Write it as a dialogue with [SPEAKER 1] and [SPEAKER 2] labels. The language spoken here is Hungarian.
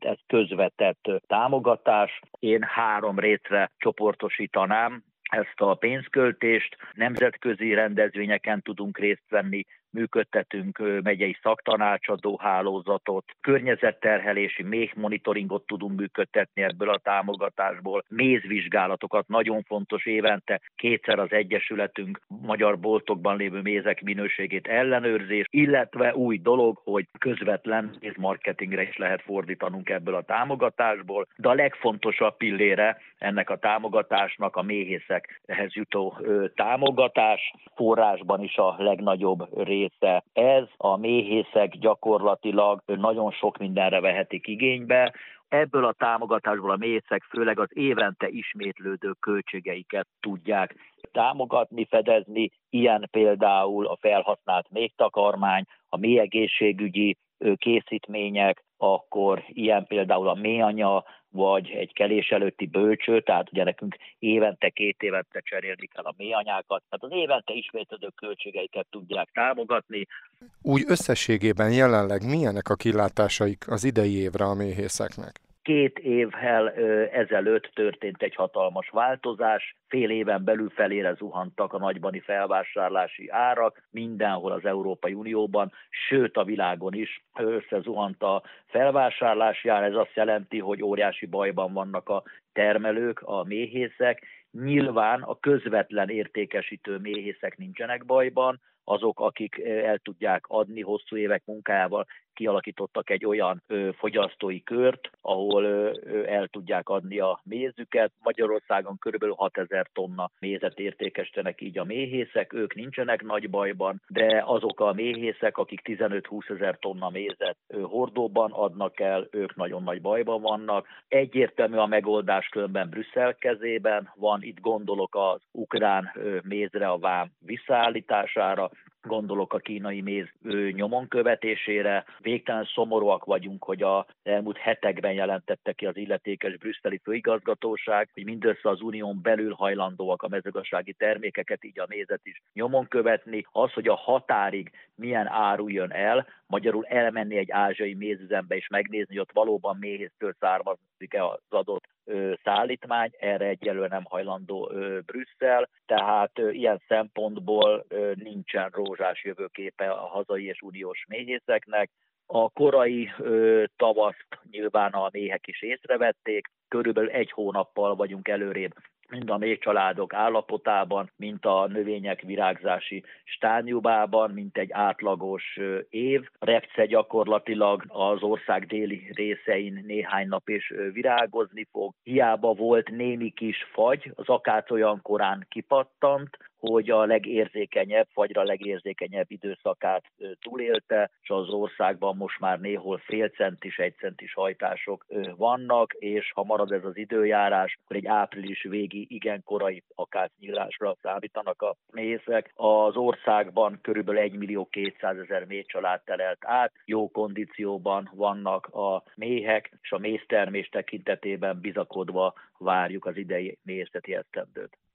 [SPEAKER 1] ez közvetett támogatás. Én 3 részre csoportosítanám ezt a pénzköltést. Nemzetközi rendezvényeken tudunk részt venni, működtetünk megyei szaktanácsadó hálózatot, környezetterhelési méhmonitoringot tudunk működtetni ebből a támogatásból, mézvizsgálatokat, nagyon fontos, évente 2-szer az Egyesületünk magyar boltokban lévő mézek minőségét ellenőrzés, illetve új dolog, hogy közvetlen mézmarketingre is lehet fordítanunk ebből a támogatásból, de a legfontosabb pillére ennek a támogatásnak a méhészekhez jutó támogatás, forrásban is a legnagyobb része ez. A méhészek gyakorlatilag nagyon sok mindenre vehetik igénybe. Ebből a támogatásból a méhészek főleg az évente ismétlődő költségeiket tudják támogatni, fedezni. Ilyen például a felhasznált méhtakarmány, a méhegészségügyi készítmények, akkor ilyen például a méhanya, vagy egy kelés előtti bölcső, tehát ugye nekünk évente, 2 évente cserélni kell a méhanyákat, tehát az évente ismétlődő költségeiket tudják támogatni.
[SPEAKER 2] Úgy összességében jelenleg milyenek a kilátásaik az idei évre a méhészeknek?
[SPEAKER 1] 2 évvel ezelőtt történt egy hatalmas változás, fél éven belül felére zuhantak a nagybani felvásárlási árak, mindenhol az Európai Unióban, sőt a világon is összezuhant a felvásárlási ár. Ez azt jelenti, hogy óriási bajban vannak a termelők, a méhészek. Nyilván a közvetlen értékesítő méhészek nincsenek bajban, azok, akik el tudják adni hosszú évek munkájával, kialakítottak egy olyan fogyasztói kört, ahol el tudják adni a mézüket. Magyarországon kb. 6000 tonna mézet értékesítenek így a méhészek, ők nincsenek nagy bajban, de azok a méhészek, akik 15-20 ezer tonna mézet hordóban adnak el, ők nagyon nagy bajban vannak. Egyértelmű a megoldás különben Brüsszel kezében van, itt gondolok az ukrán mézre, a vám visszaállítására, gondolok a kínai méz nyomon követésére. Végtelen szomorúak vagyunk, hogy az elmúlt hetekben jelentette ki az illetékes brüsszeli főigazgatóság, hogy mindössze az unión belül hajlandóak a mezőgazdasági termékeket, így a mézet is nyomon követni. Az, hogy a határig milyen áru jön el, magyarul elmenni egy ázsiai mézüzembe és megnézni, hogy ott valóban méhésztől származik-e az adott szállítmány, erre egyelőre nem hajlandó Brüsszel, tehát ilyen szempontból nincsen rózsás jövőképe a hazai és uniós méhészeknek. A korai tavaszt nyilván a méhek is észrevették, körülbelül 1 hónappal vagyunk előrébb mind a méhcsaládok állapotában, mint a növények virágzási stádiumában, mint egy átlagos év. Repce gyakorlatilag az ország déli részein néhány nap is virágozni fog. Hiába volt némi kis fagy, az akác olyan korán kipattant, hogy a legérzékenyebb, fagyra legérzékenyebb időszakát túlélte, és az országban most már néhol fél centis, 1 centis hajtások vannak, és ha marad ez az időjárás, akkor egy április végi igen korai akácnyílásra számítanak a méhészek. Az országban körülbelül 1.200.000 méhcsalád telelt át, jó kondícióban vannak a méhek, és a méztermés tekintetében bizakodva várjuk az idei méhészeti esztendőt.